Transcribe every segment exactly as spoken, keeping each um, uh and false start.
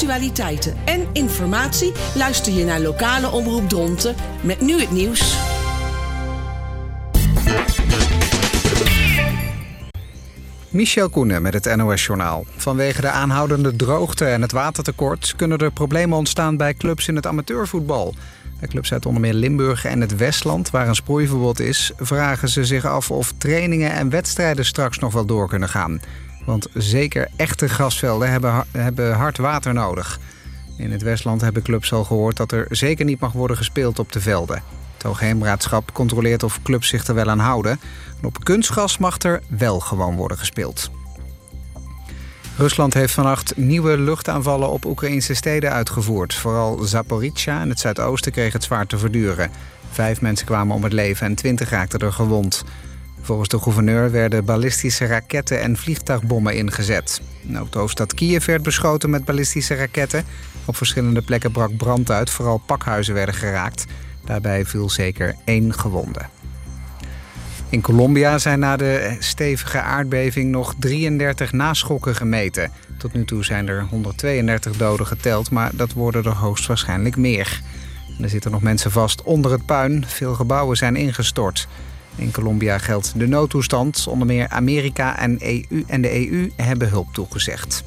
actualiteiten en informatie luister je naar lokale Omroep Dronten met nu het nieuws. Michel Koenen met het N O S-journaal. Vanwege de aanhoudende droogte en het watertekort kunnen er problemen ontstaan bij clubs in het amateurvoetbal. Bij clubs uit onder meer Limburg en het Westland, waar een sproeiverbod is, vragen ze zich af of trainingen en wedstrijden straks nog wel door kunnen gaan. Want zeker echte grasvelden hebben, hebben hard water nodig. In het Westland hebben clubs al gehoord dat er zeker niet mag worden gespeeld op de velden. Het Hoogheemraadschap controleert of clubs zich er wel aan houden. En op kunstgras mag er wel gewoon worden gespeeld. Rusland heeft vannacht nieuwe luchtaanvallen op Oekraïnse steden uitgevoerd. Vooral Zaporizhzhia in het zuidoosten kreeg het zwaar te verduren. Vijf mensen kwamen om het leven en twintig raakten er gewond. Volgens de gouverneur werden ballistische raketten en vliegtuigbommen ingezet. Ook de hoofdstad Kiev werd beschoten met ballistische raketten. Op verschillende plekken brak brand uit, vooral pakhuizen werden geraakt. Daarbij viel zeker één gewonde. In Colombia zijn na de stevige aardbeving nog drieëndertig naschokken gemeten. Tot nu toe zijn er honderdtweeëndertig doden geteld, maar dat worden er hoogstwaarschijnlijk meer. En er zitten nog mensen vast onder het puin. Veel gebouwen zijn ingestort. In Colombia geldt de noodtoestand. Onder meer Amerika en, E U en de E U hebben hulp toegezegd.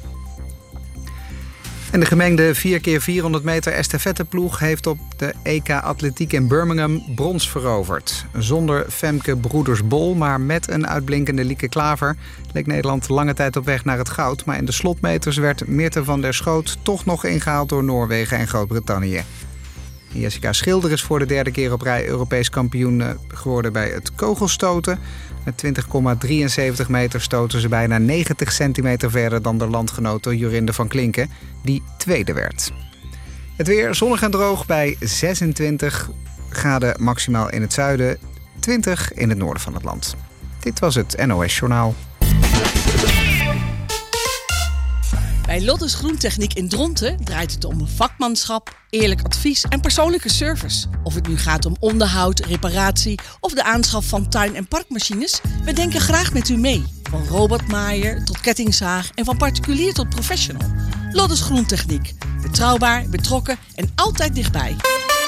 En de gemengde vier keer vierhonderd meter estafetteploeg heeft op de E K Atletiek in Birmingham brons veroverd. Zonder Femke Broeders-Bol, maar met een uitblinkende Lieke Klaver leek Nederland lange tijd op weg naar het goud. Maar in de slotmeters werd Meerte van der Schoot toch nog ingehaald door Noorwegen en Groot-Brittannië. Jessica Schilder is voor de derde keer op rij Europees kampioen geworden bij het kogelstoten. Met twintig komma drieënzeventig meter stoten ze bijna negentig centimeter verder dan de landgenote Jorinde van Klinken, die tweede werd. Het weer zonnig en droog bij zesentwintig graden maximaal in het zuiden, twintig in het noorden van het land. Dit was het N O S-journaal. Bij Lottes Groentechniek in Dronten draait het om vakmanschap, eerlijk advies en persoonlijke service. Of het nu gaat om onderhoud, reparatie of de aanschaf van tuin- en parkmachines, we denken graag met u mee. Van robotmaaier tot kettingzaag en van particulier tot professional. Lottes Groentechniek. Betrouwbaar, betrokken en altijd dichtbij.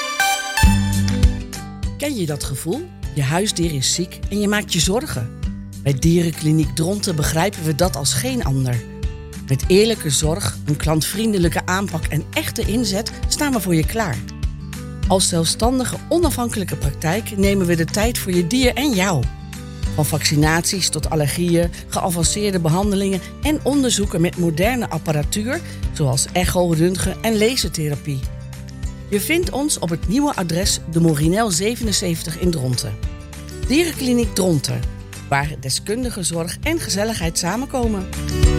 Ken je dat gevoel? Je huisdier is ziek en je maakt je zorgen. Bij Dierenkliniek Dronten begrijpen we dat als geen ander. Met eerlijke zorg, een klantvriendelijke aanpak en echte inzet staan we voor je klaar. Als zelfstandige, onafhankelijke praktijk nemen we de tijd voor je dier en jou. Van vaccinaties tot allergieën, geavanceerde behandelingen en onderzoeken met moderne apparatuur, zoals echo, röntgen en lasertherapie. Je vindt ons op het nieuwe adres de Morinel zevenenzeventig in Dronten. Dierenkliniek Dronten, waar deskundige zorg en gezelligheid samenkomen.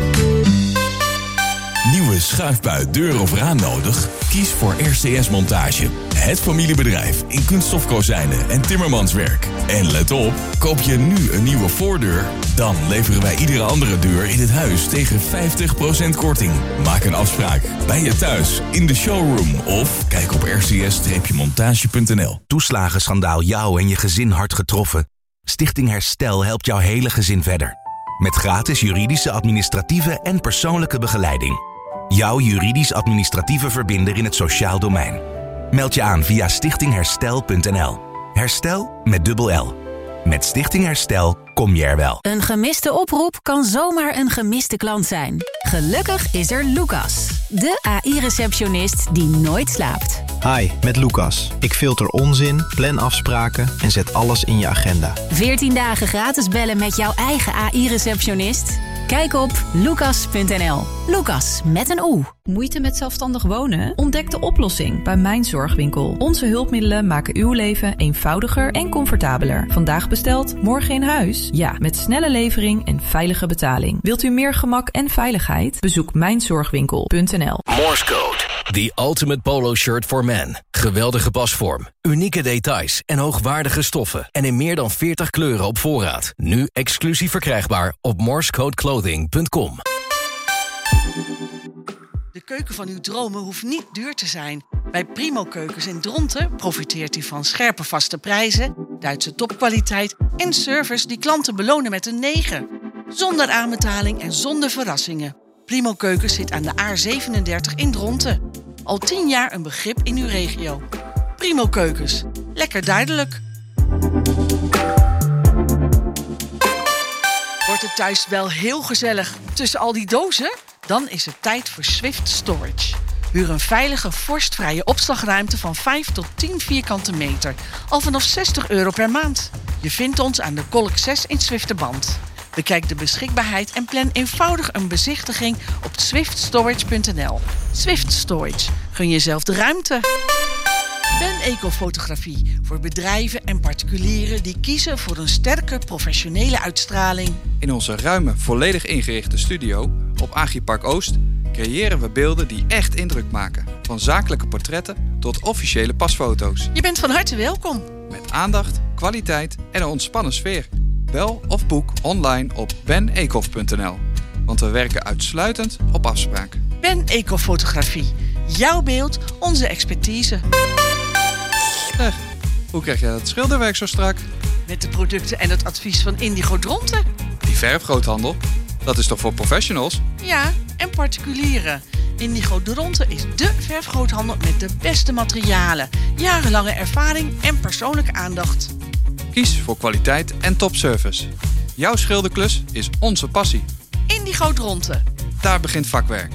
Nieuwe schuifbui, deur of raam nodig? Kies voor R C S Montage. Het familiebedrijf in kunststofkozijnen en timmermanswerk. En let op, koop je nu een nieuwe voordeur, dan leveren wij iedere andere deur in het huis tegen vijftig procent korting. Maak een afspraak bij je thuis, in de showroom of kijk op r c s montage punt n l. Toeslagenschandaal jou en je gezin hard getroffen? Stichting Herstel helpt jouw hele gezin verder. Met gratis juridische, administratieve en persoonlijke begeleiding. Jouw juridisch-administratieve verbinder in het sociaal domein. Meld je aan via stichting herstel punt n l. Herstel met dubbel L. Met Stichting Herstel kom je er wel. Een gemiste oproep kan zomaar een gemiste klant zijn. Gelukkig is er Lucas, de A I-receptionist die nooit slaapt. Hi, met Lucas. Ik filter onzin, plan afspraken en zet alles in je agenda. veertien dagen gratis bellen met jouw eigen A I-receptionist? Kijk op lucas punt n l. Lucas met een O. Moeite met zelfstandig wonen? Ontdek de oplossing bij Mijn Zorgwinkel. Onze hulpmiddelen maken uw leven eenvoudiger en comfortabeler. Vandaag besteld, morgen in huis? Ja, met snelle levering en veilige betaling. Wilt u meer gemak en veiligheid? Bezoek mijn zorgwinkel punt n l. Morse Code. The ultimate polo shirt for men. Geweldige pasvorm, unieke details en hoogwaardige stoffen. En in meer dan veertig kleuren op voorraad. Nu exclusief verkrijgbaar op morsecode clothing punt com. De keuken van uw dromen hoeft niet duur te zijn. Bij Primo Keukens in Dronten profiteert u van scherpe vaste prijzen, Duitse topkwaliteit en service die klanten belonen met een negen. Zonder aanbetaling en zonder verrassingen. Primo Keukens zit aan de A zevenendertig in Dronten. Al tien jaar een begrip in uw regio. Primo Keukens. Lekker duidelijk. Wordt het thuis wel heel gezellig tussen al die dozen? Dan is het tijd voor Swift Storage. Huur een veilige, vorstvrije opslagruimte van vijf tot tien vierkante meter. Al vanaf zestig euro per maand. Je vindt ons aan de Kolk zes in Zwifterband. Bekijk de beschikbaarheid en plan eenvoudig een bezichtiging op swift storage punt n l. Swift Storage. Gun jezelf de ruimte. Ben Ecofotografie. Voor bedrijven en particulieren die kiezen voor een sterke professionele uitstraling. In onze ruime, volledig ingerichte studio op Agripark Oost creëren we beelden die echt indruk maken. Van zakelijke portretten tot officiële pasfoto's. Je bent van harte welkom. Met aandacht, kwaliteit en een ontspannen sfeer. Bel of boek online op ben ecof punt n l. Want we werken uitsluitend op afspraak. Ben Ecofotografie. Jouw beeld, onze expertise. Zeg, hoe krijg jij dat schilderwerk zo strak? Met de producten en het advies van Indigo Dronten. Die verfgroothandel, dat is toch voor professionals? Ja, en particulieren. Indigo Dronten is dé verfgroothandel met de beste materialen, jarenlange ervaring en persoonlijke aandacht. Kies voor kwaliteit en topservice. Jouw schilderklus is onze passie. Indigo Dronten. Daar begint vakwerk.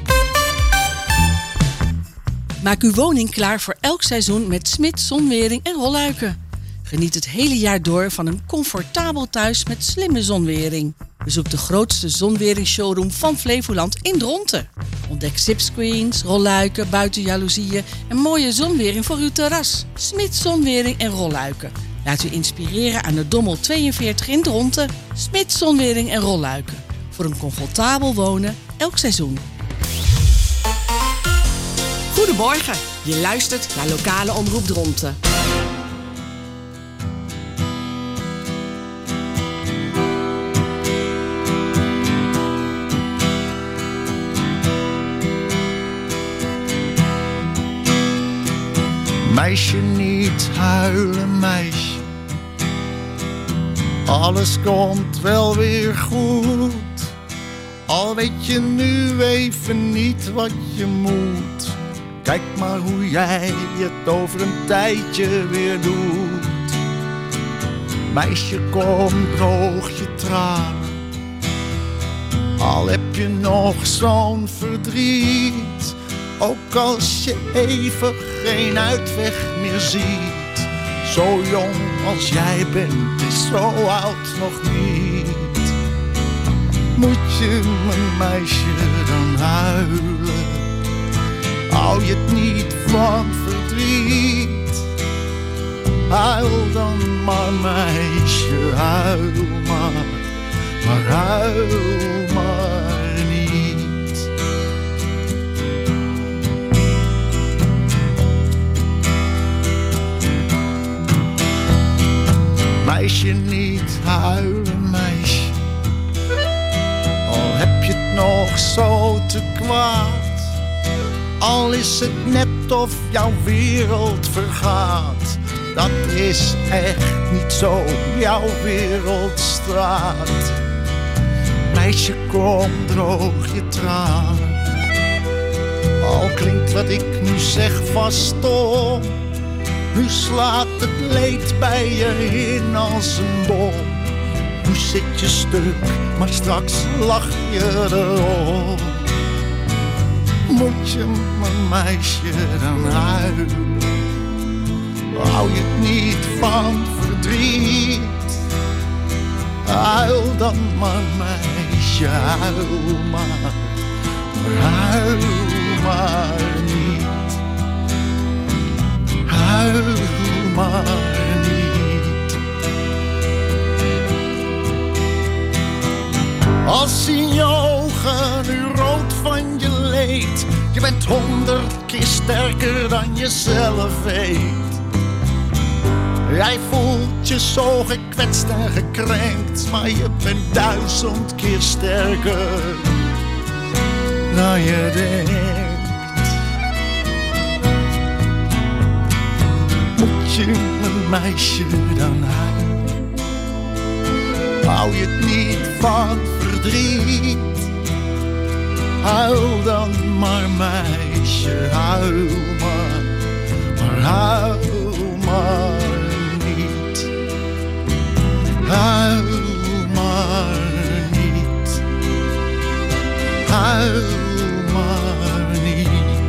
Maak uw woning klaar voor elk seizoen met Smit Zonwering en Rolluiken. Geniet het hele jaar door van een comfortabel thuis met slimme zonwering. Bezoek de grootste zonweringsshowroom van Flevoland in Dronten. Ontdek zipscreens, rolluiken, buitenjaloezieën en mooie zonwering voor uw terras. Smit Zonwering en Rolluiken. Laat u inspireren aan de Dommel tweeënveertig in Dronten. Smit Zonwering en Rolluiken. Voor een comfortabel wonen elk seizoen. Goedemorgen, je luistert naar Lokale Omroep Dronten. Meisje, niet huilen, meisje. Alles komt wel weer goed. Al weet je nu even niet wat je moet. Kijk maar hoe jij het over een tijdje weer doet. Meisje, kom, droog je tranen. Al heb je nog zo'n verdriet. Ook als je even geen uitweg meer ziet. Zo jong als jij bent is zo oud nog niet. Moet je, mijn meisje, dan huilen? Hou je het niet van verdriet? Huil dan maar, meisje, huil maar. Maar huil maar niet. Meisje, niet huilen, meisje. Al heb je het nog zo te kwaad. Al is het net of jouw wereld vergaat. Dat is echt niet zo, jouw wereld straat. Meisje, kom, droog je tranen. Al klinkt wat ik nu zeg vast stom. Nu slaat het leed bij je in als een bom. Nu zit je stuk, maar straks lach je erop. Moet je, mijn meisje, dan huilen? Hou je het niet van verdriet? Huil dan maar, meisje, huil maar. Maar huil maar niet. Huil maar niet. Als in je ogen nu rood van je leed. Je bent honderd keer sterker dan je zelf weet. Jij voelt je zo gekwetst en gekrenkt. Maar je bent duizend keer sterker dan je denkt. Moet je, mijn meisje, dan huilen? Hou je het niet van verdriet? Huil dan maar, meisje, huil maar, maar huil maar niet. Huil maar niet. Huil maar niet.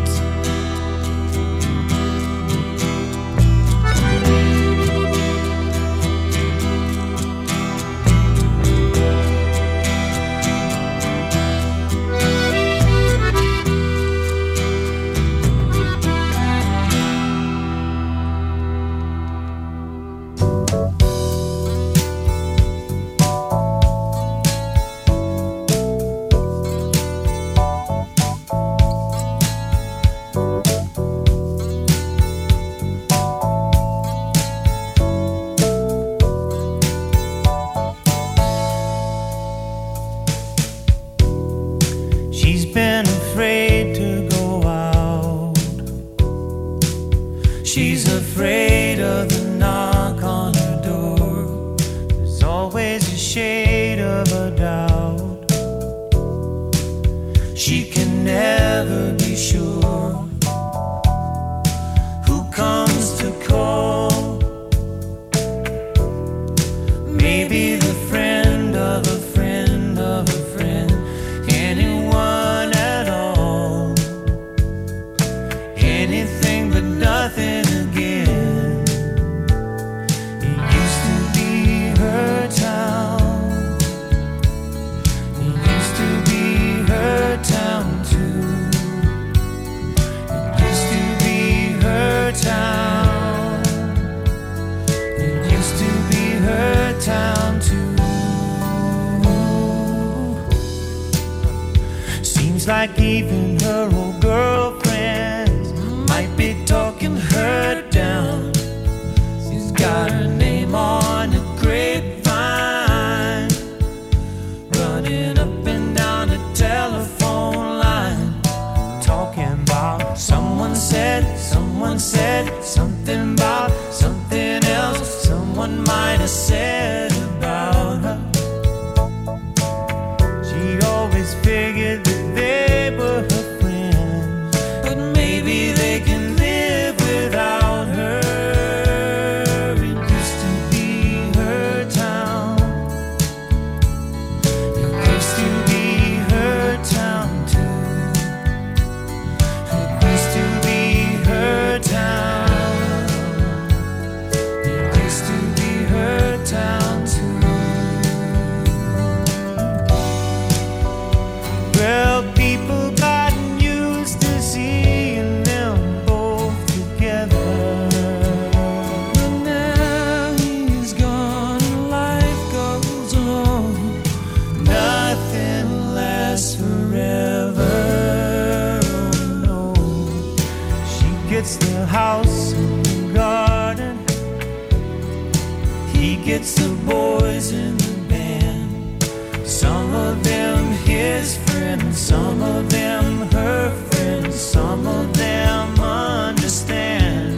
Like even her old girlfriends might be talking her down. She's got her name on the grapevine, running up and down the telephone line, talking about someone said, someone said something about something else someone might have said about her. She always figured that they were her friends, but maybe they can live without her. It used to be her town. It used to be her town too. It used to be her town. It used to be her town too. Well, people gotten used to seeing them both together. But now he's gone and life goes on. Nothing lasts forever. Oh no. She gets the house and the garden. He gets the boys in the band. Some of them his friends, some of them her friends, some of them understand.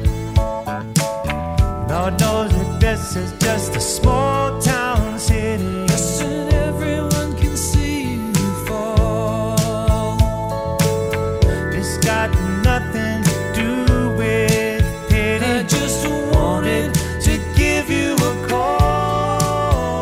Lord knows that this is just a small town city. Yes, and everyone can see you fall. It's got nothing to do with pity. I just wanted to give you a call.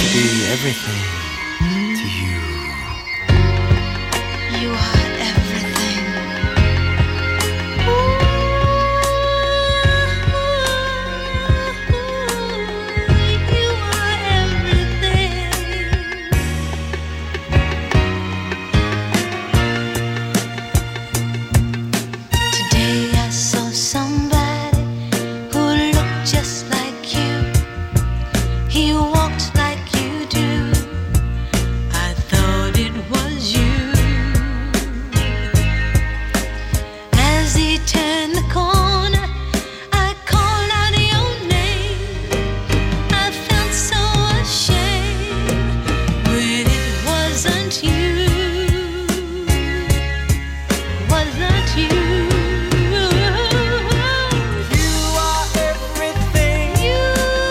to be everything to you. You are everything. You are everything. Today I saw somebody who looked just like you. He walked like you do. I thought it was you. As he turned the corner, I called out your name. I felt so ashamed when it wasn't you. Wasn't you? You are everything. You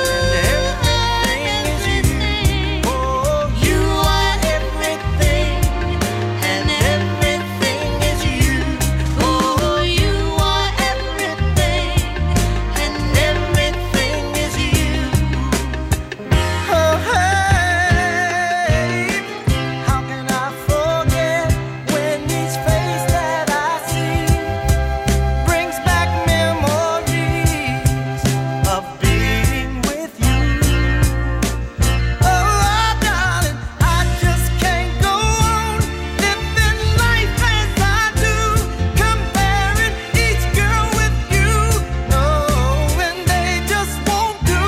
And everything is you. Oh, You are everything, and everything is you. Oh, you are everything, and everything is you. oh, hey. How can I forget when each face that I see brings back memories of being with you? Oh, darling, I just can't go on living life as I do, comparing each girl with you. No, and they just won't do.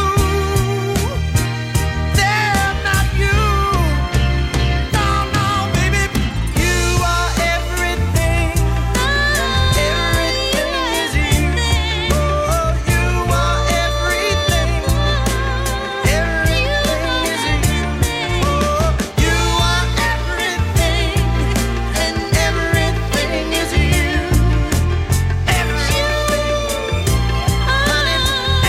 They're not you. No, no, baby, you are everything. Everything is you. Oh, you are everything. Everything is you. Oh, you are everything, And everything is you. everything, honey,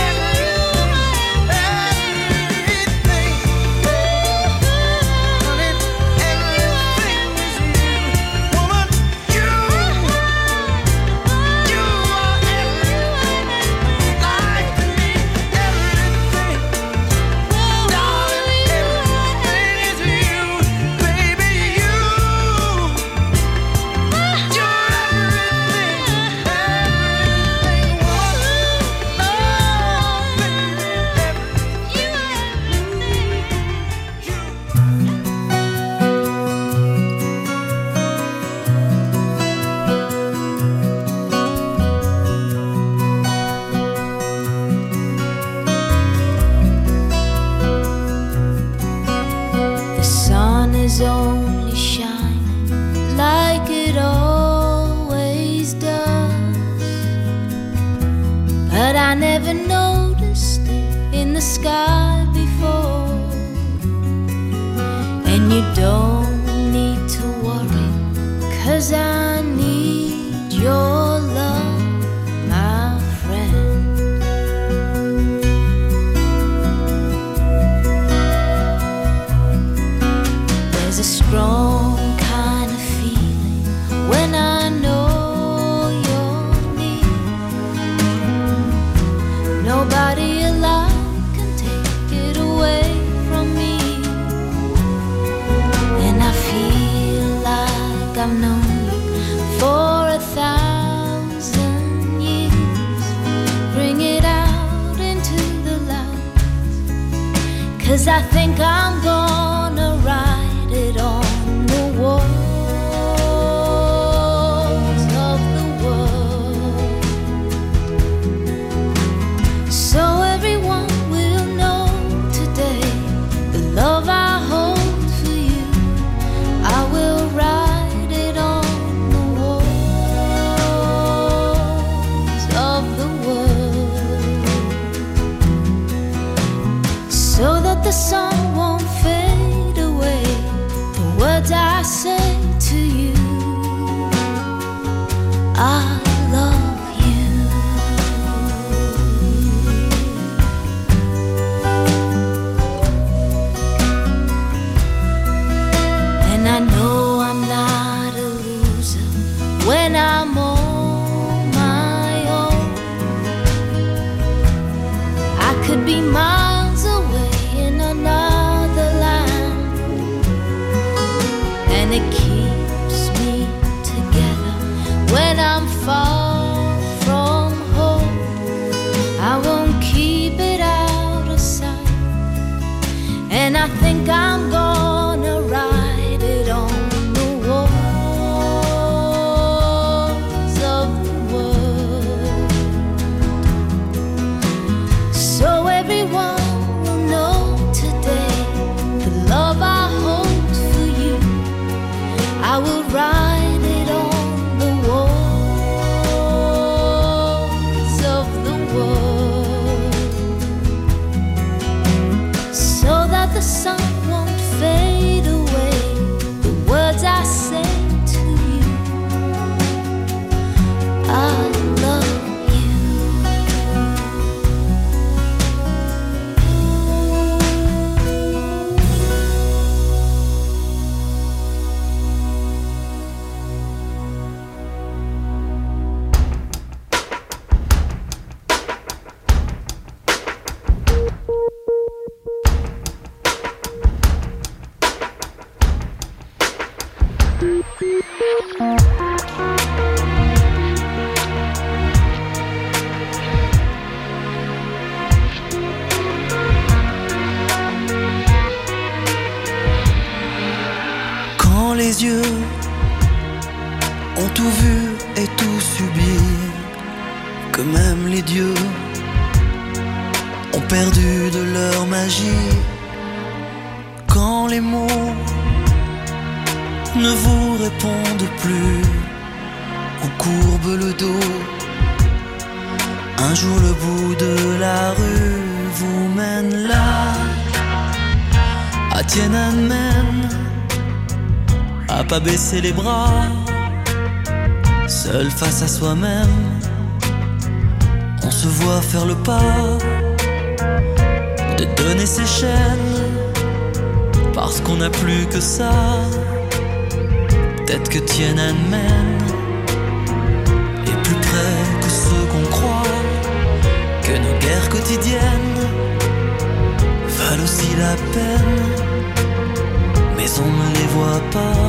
The sun is only shining like it always does, but I never noticed it in the sky before. And you don't need to worry, 'cause I need your love, my friend. There's a strong kind of feeling when I know you're near. Nobody alive can take it away from me. And I feel like I've known you for a thousand years. Bring it out into the light, 'cause I think I'm gonna write it on the walls of the world, so everyone will know today the love I hold for you. I will write it on the walls of the world, so that the sun won't fade away the words I say to you. I love you. And I know I'm not a loser when I'm on my own. I could be miles away in another life. Quand les yeux ont tout vu et tout subi, que même les dieux ont perdu de leur magie. Quand les mots ne vous répondent plus, on courbe le dos. Un jour le bout de la rue vous mène là, à Tiananmen, à pas baisser les bras, seul face à soi-même. On se voit faire le pas, de donner ses chaînes, parce qu'on n'a plus que ça. Peut-être que Tiananmen est plus près que ce qu'on croit, que nos guerres quotidiennes valent aussi la peine, mais on ne les voit pas.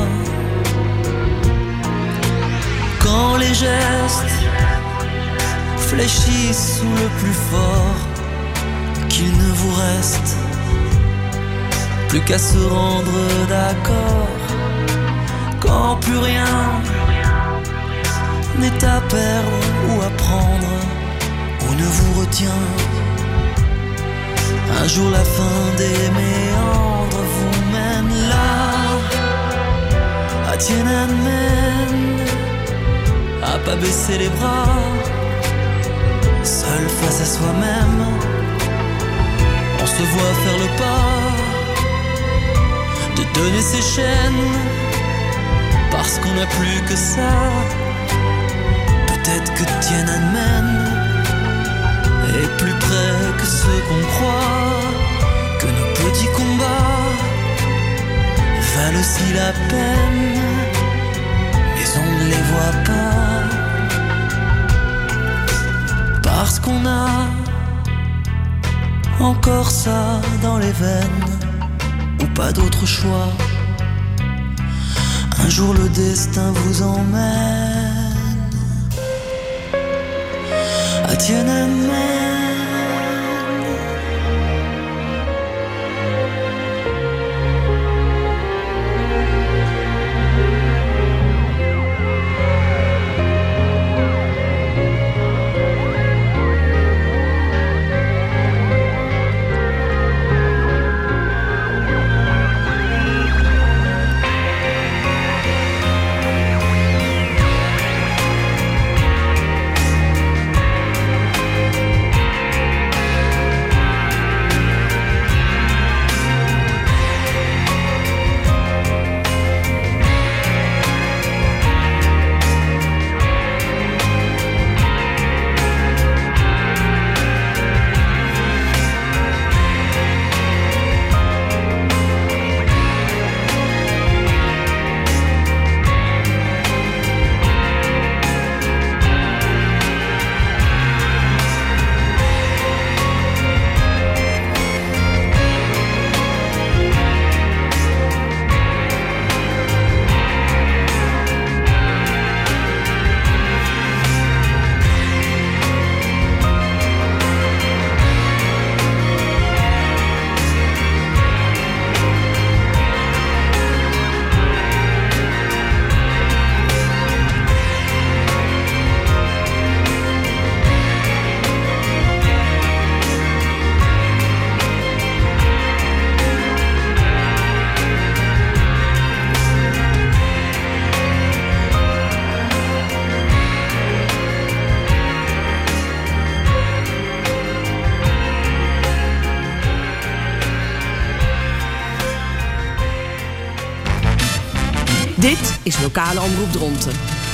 Quand les gestes fléchissent sous le plus fort, qu'il ne vous reste plus qu'à se rendre d'accord. Quand plus rien n'est à perdre ou à prendre, ou ne vous retient, un jour la fin des méandres vous mène là, à Tiananmen, à pas baisser les bras, seul face à soi-même. On se voit faire le pas, de donner ses chaînes, parce qu'on n'a plus que ça. Peut-être que Tiananmen est plus près que ce qu'on croit, que nos petits combats valent aussi la peine, mais on ne les voit pas, parce qu'on a encore ça dans les veines, ou pas d'autre choix. Un jour le destin vous emmène à Tiananmen. Dit is Lokale Omroep Dronten.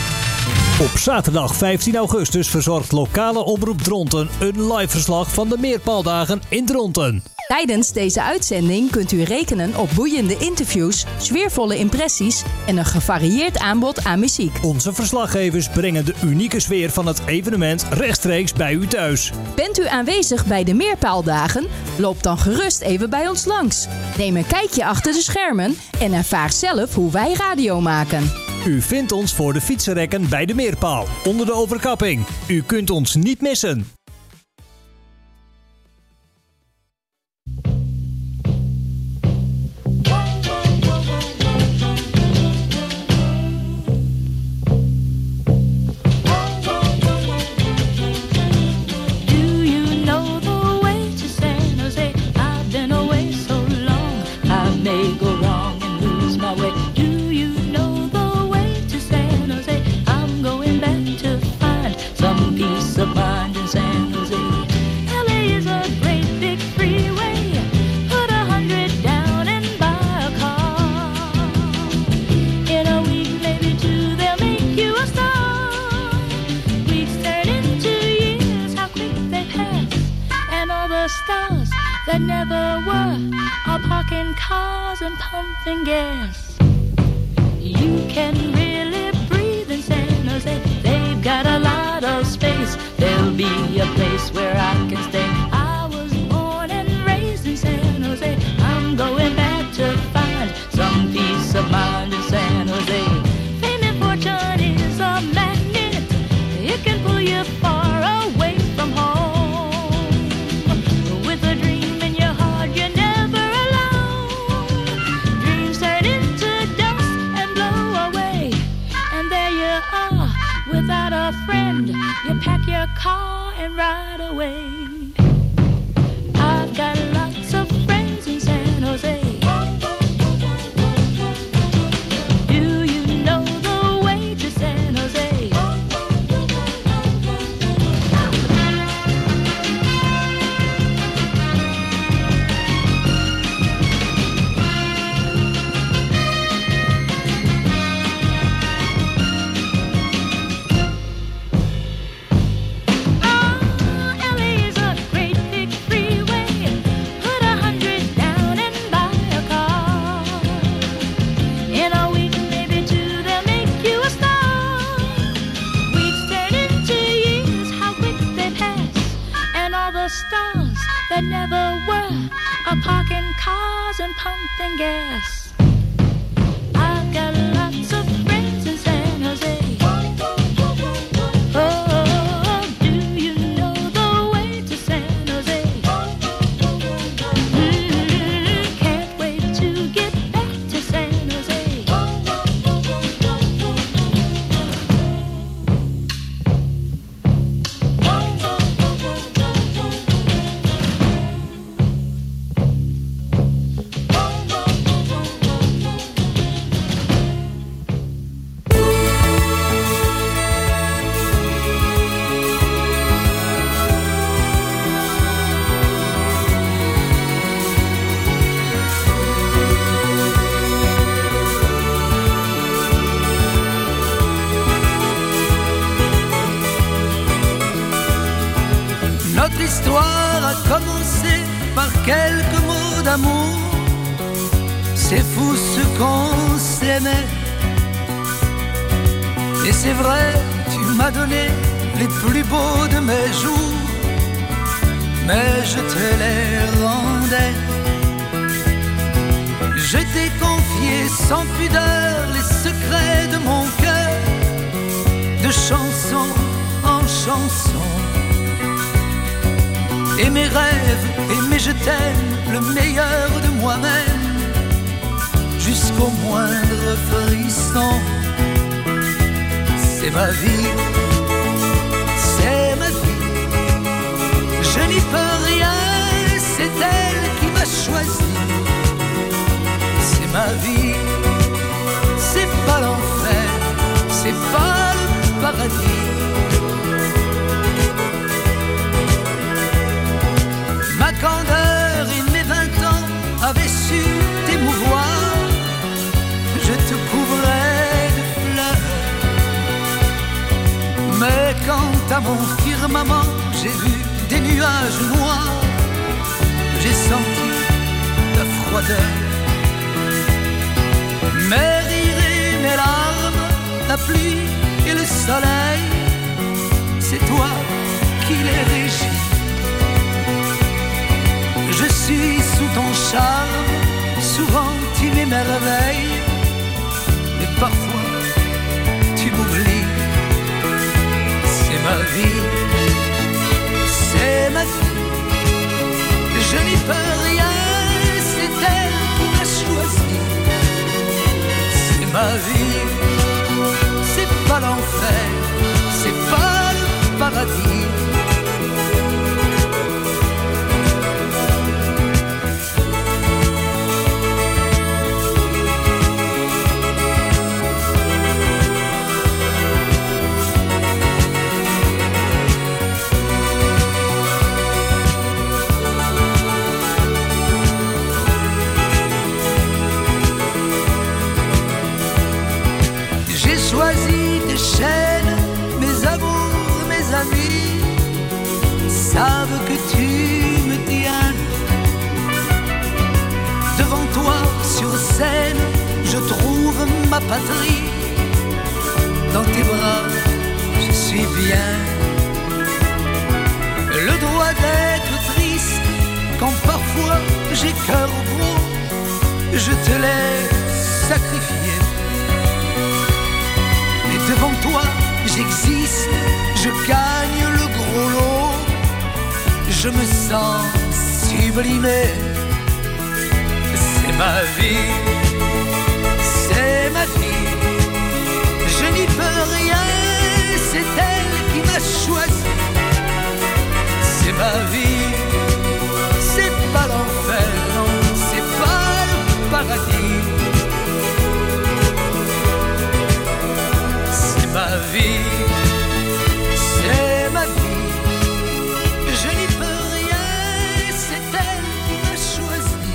Op zaterdag vijftien augustus verzorgt Lokale Omroep Dronten een live verslag van de Meerpaaldagen in Dronten. Tijdens deze uitzending kunt u rekenen op boeiende interviews, sfeervolle impressies en een gevarieerd aanbod aan muziek. Onze verslaggevers brengen de unieke sfeer van het evenement rechtstreeks bij u thuis. Bent u aanwezig bij de Meerpaaldagen? Loop dan gerust even bij ons langs. Neem een kijkje achter de schermen en ervaar zelf hoe wij radio maken. U vindt ons voor de fietsenrekken bij de Meerpaal, onder de overkapping. U kunt ons niet missen. That never were are parking cars and pumping gas. You can really breathe in San Jose. They've got a lot of space. There'll be a place where I can stay. I was born and raised in San Jose. I'm going back to find some peace of mind in San Jose. Fame and fortune is a magnet. It can pull you far away from home. With a dream without a friend, you pack your car and ride away. I've got lots of friends in San Jose. Do you know the way to San Jose? That never were are parking cars and pumping gas. I've got lots of friends in San Jose. Oh, do you know the way to San Jose? Mm, can't wait to get back to San Jose. L'histoire a commencé par quelques mots d'amour. C'est fou ce qu'on s'aimait. Et c'est vrai, tu m'as donné les plus beaux de mes jours, mais je te les rendais. Je t'ai confié sans pudeur les secrets de mon cœur, de chanson en chanson. Et mes rêves, et mes je t'aime, le meilleur de moi-même, jusqu'au moindre frisson. C'est ma vie, c'est ma vie, je n'y peux rien, c'est elle qui m'a choisi. C'est ma vie, c'est pas l'enfer, c'est pas le paradis. Ma candeur et mes vingt ans avaient su t'émouvoir. Je te couvrais de fleurs. Mais quand à mon firmament j'ai vu des nuages noirs, j'ai senti froideur. Mes rires et mes larmes, la pluie et le soleil, c'est toi qui les régis. Je suis sous ton charme, souvent tu m'émerveilles, mais parfois tu m'oublies. C'est ma vie, c'est ma vie, je n'y peux rien, c'est elle qui m'a choisi. C'est ma vie, c'est pas l'enfer, c'est pas le paradis. Choisi tes chaînes, mes amours, mes amis savent que tu me tiens. Devant toi sur scène, je trouve ma patrie. Dans tes bras, je suis bien. Le droit d'être triste quand parfois j'ai cœur gros, je te l'ai sacrifié. Devant toi, j'existe, je gagne le gros lot. Je me sens sublimé. C'est ma vie, c'est ma vie. Je n'y peux rien, c'est elle qui m'a choisi. C'est ma vie, c'est pas l'enfer, non, c'est pas le paradis. Ma vie, c'est ma vie, je n'y peux rien, c'est elle qui m'a choisi.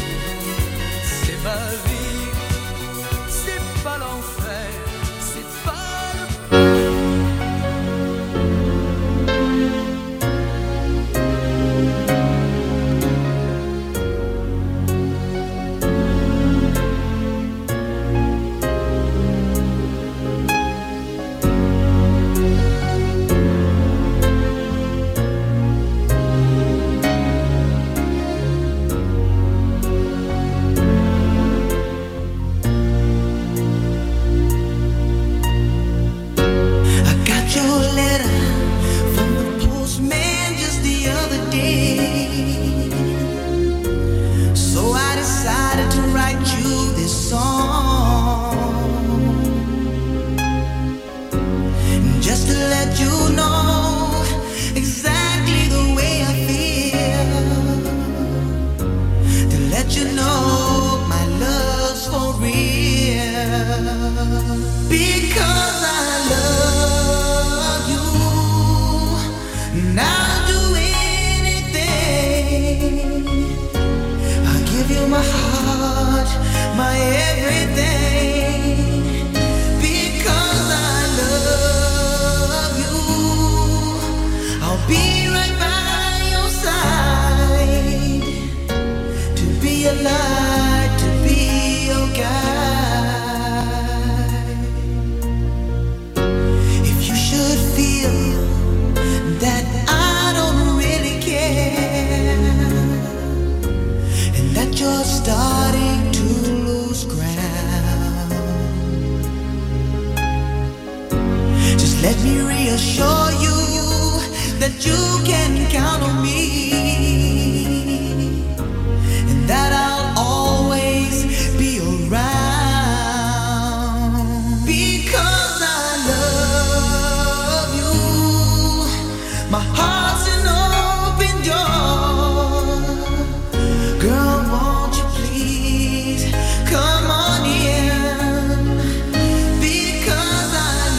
C'est ma vie, c'est pas l'enfer, c'est pas le...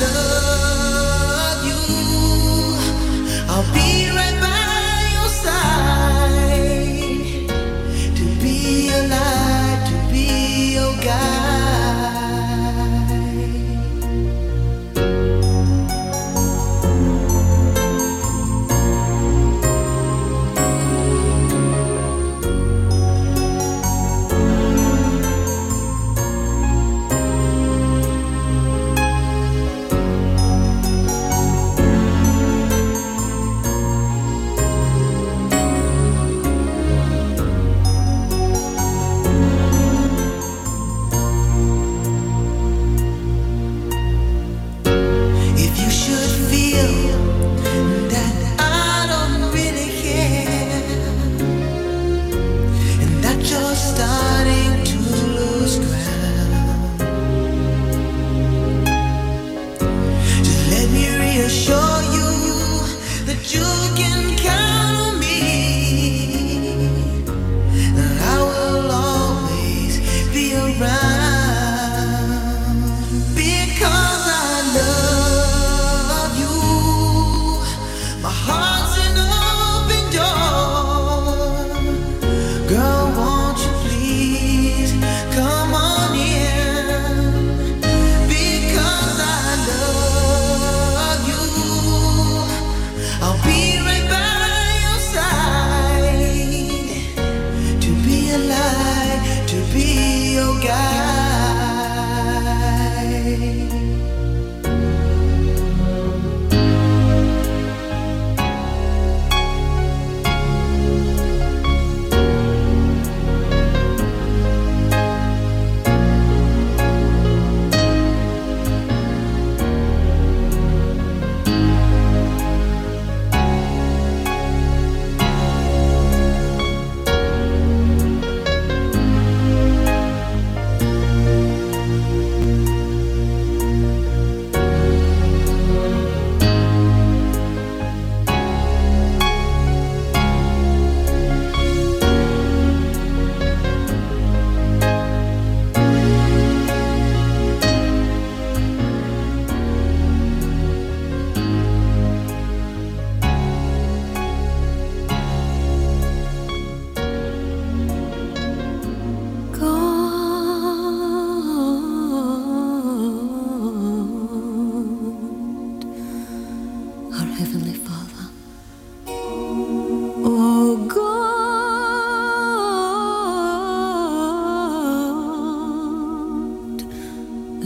I'll be right by your side.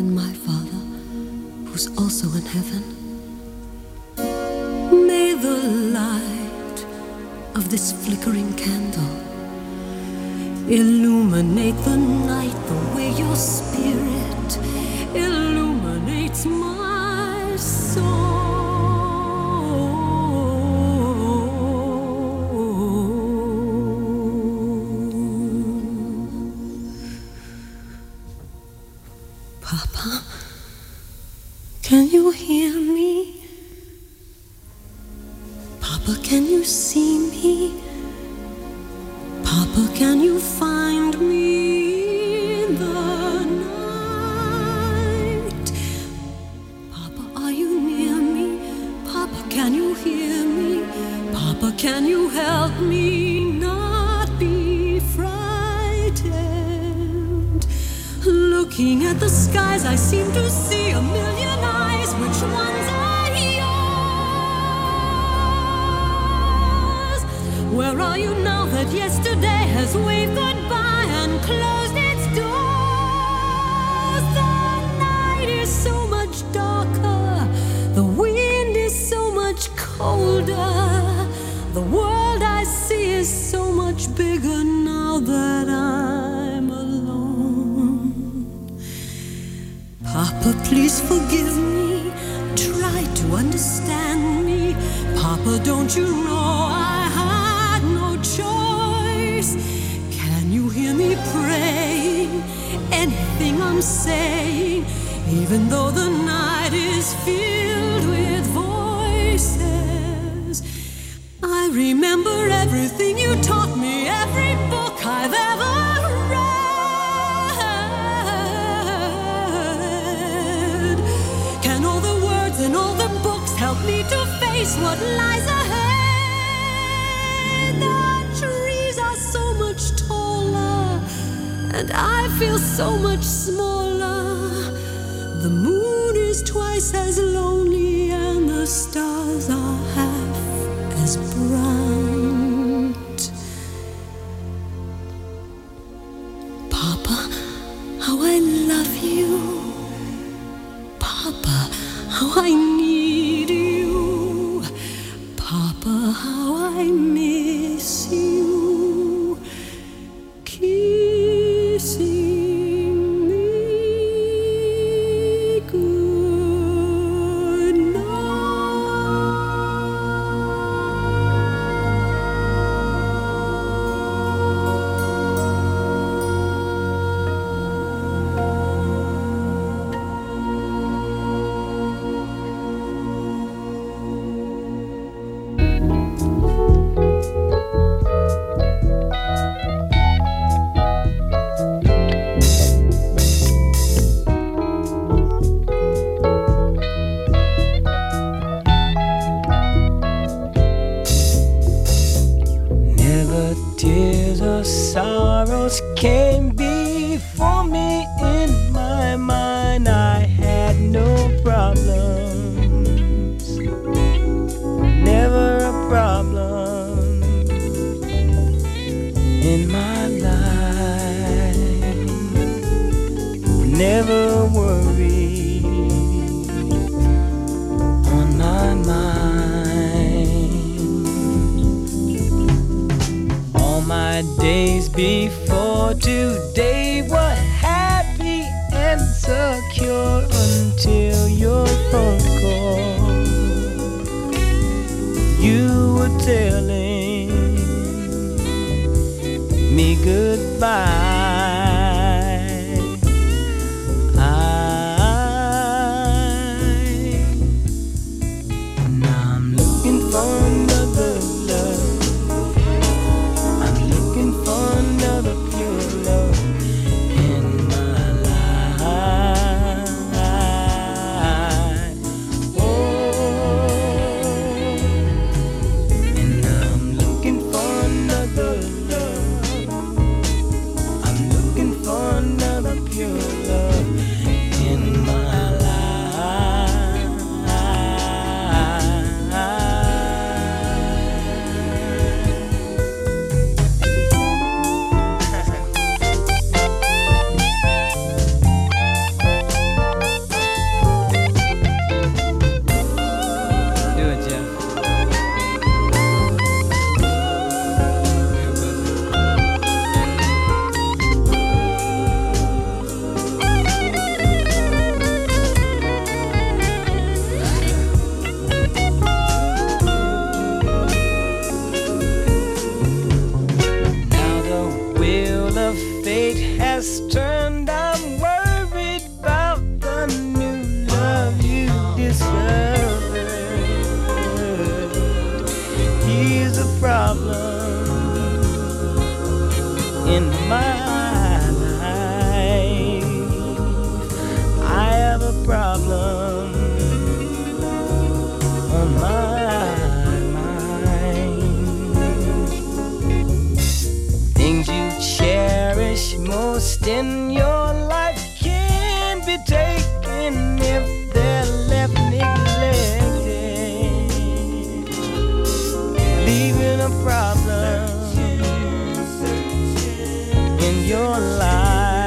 and my Father, who's also in heaven. May the light of this flickering candle illuminate the night the way your spirit illuminates my soul. Papa, can you hear me? Papa, can you see me? Papa, can you find me in the night? Papa, are you near me? Papa, can you hear me? Papa, can you help me not be frightened? Looking at the skies, I seem to see a million eyes. Which ones are yours? Where are you now that yesterday has waved goodbye and closed its doors? The night is so much darker, the wind is so much colder. The world I see is so much bigger now that I'm alone. Papa, please forgive me. Try to understand me. Papa, don't you know I had no choice? Can you hear me praying? Anything I'm saying, even though the night is filled with voices. I remember everything you taught me, every book I've ever read. Can all the words in all the books help me to face what lies ahead? The trees are so much taller, and I feel so much smaller. The moon is twice as lonely, and the stars are half as bright. Papa, how I love you. Papa, how I need you. Papa, how I miss you. Kissing me good Never tears or sorrows came before me. In my mind I had no problems. Never a problem in my life. Never a worry on my mind. All my days before today were happy and secure until your phone call. You were telling me goodbye. I now I'm looking for another love. I'm looking for another pure love in my life. Oh, and now in your life can be taken if they're left neglected, leaving a problem in your life.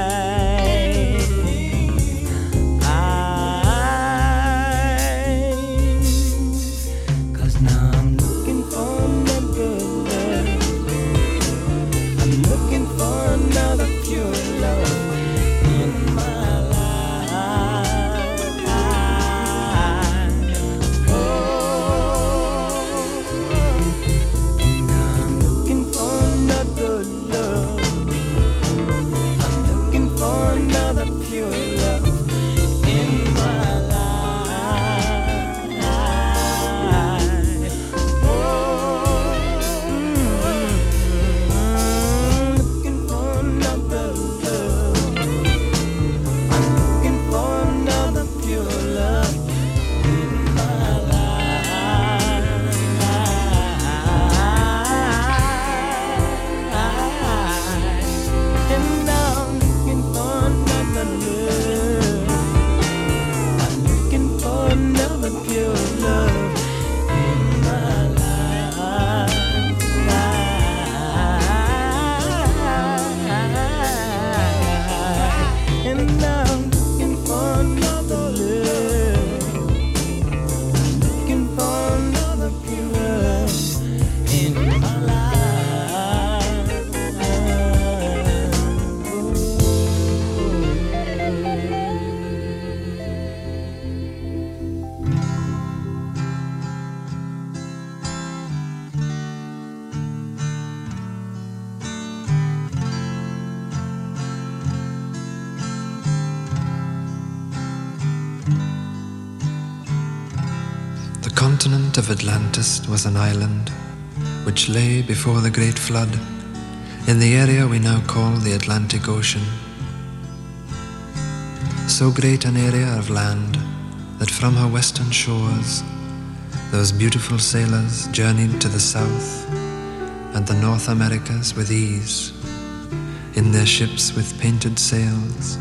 The continent of Atlantis was an island which lay before the Great Flood in the area we now call the Atlantic Ocean. So great an area of land that from her western shores those beautiful sailors journeyed to the South and the North Americas with ease in their ships with painted sails.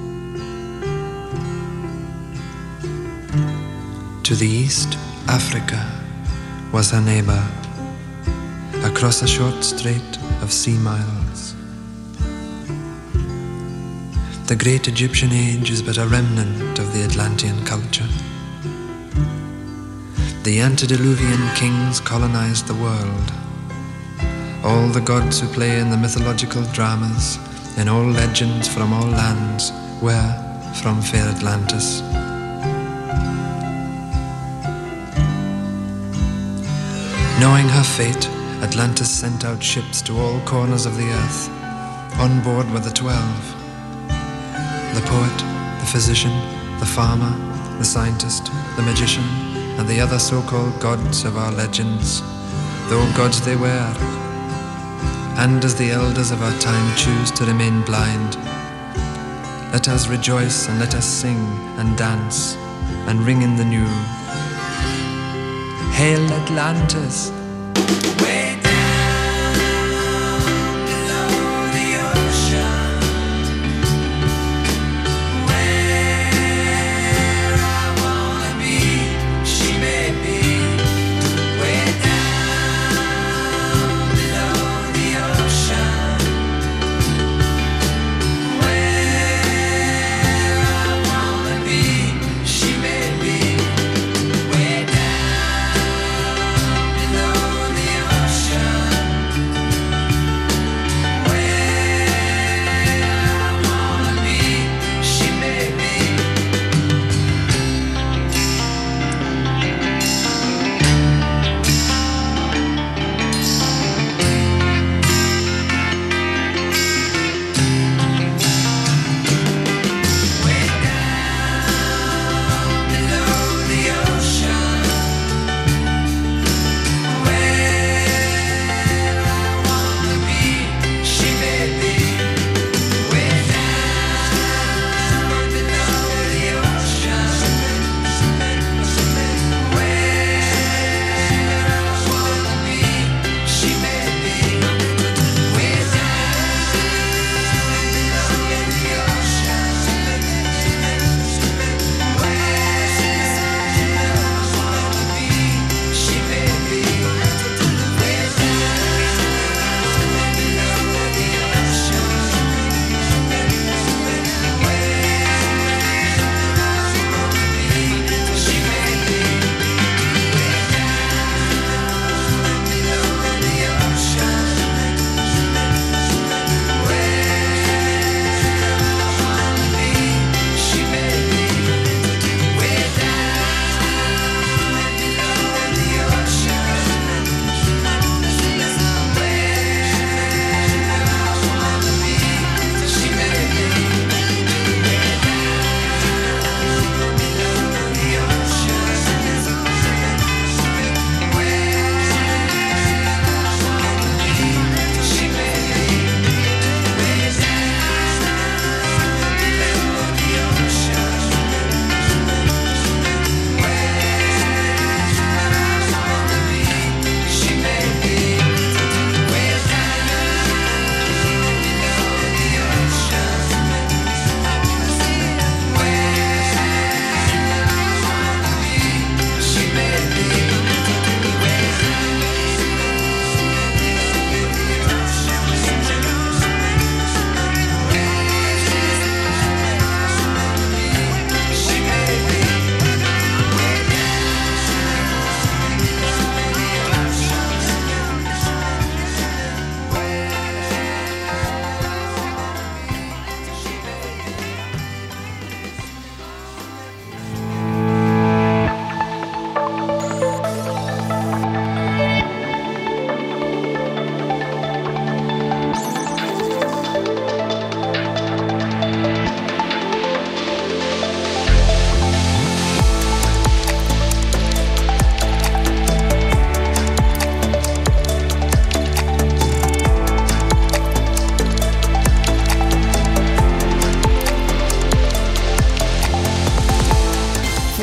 To the east, Africa was her neighbor, across a short strait of sea miles. The great Egyptian age is but a remnant of the Atlantean culture. The antediluvian kings colonized the world. All the gods who play in the mythological dramas, in all legends from all lands, were from fair Atlantis. Knowing her fate, Atlantis sent out ships to all corners of the earth. On board were the twelve: the poet, the physician, the farmer, the scientist, the magician, and the other so-called gods of our legends, though gods they were. And as the elders of our time choose to remain blind, let us rejoice and let us sing and dance and ring in the new. Hail Atlantis,